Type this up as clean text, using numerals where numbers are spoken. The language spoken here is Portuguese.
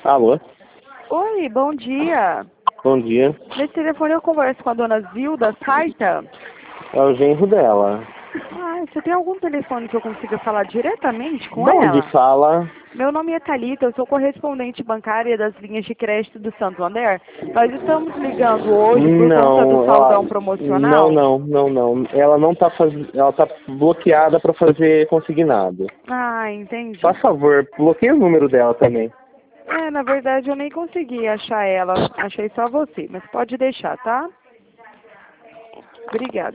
Alô? Oi, bom dia. Bom dia. Nesse telefone eu converso com a dona Zilda Saita. É o genro dela. Ah, você tem algum telefone que eu consiga falar diretamente com Da onde ela? fala? Meu nome é Thalita, eu sou correspondente bancária das linhas de crédito do Santander. Nós estamos ligando hoje por conta do Não, saldão não, promocional. não, não, não. Ela não tá ela tá bloqueada para fazer consignado. Ah, entendi. Por favor, bloqueie o número dela também. Na verdade eu nem consegui achar ela. Achei só você, mas pode deixar, tá? Obrigada.